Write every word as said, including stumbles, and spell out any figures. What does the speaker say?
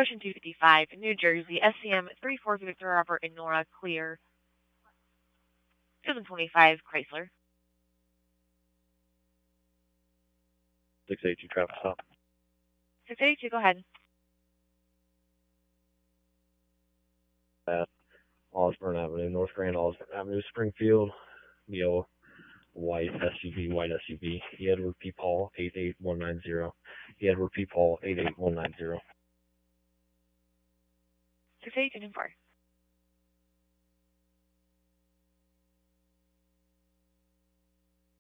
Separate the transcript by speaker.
Speaker 1: Ocean two fifty-five, New Jersey, S C M three four Victor Robert and Nora, clear. twenty twenty-five Chrysler.
Speaker 2: six eighty-two traffic stop.
Speaker 1: six eighty-two, go ahead.
Speaker 2: At Osborne Avenue, North Grand Osborne Avenue, Springfield, yellow, white S U V, white S U V, Edward P. Paul, eight eight one nine zero. Edward P. Paul, eight eight one nine zero.
Speaker 1: six eighty-two, four.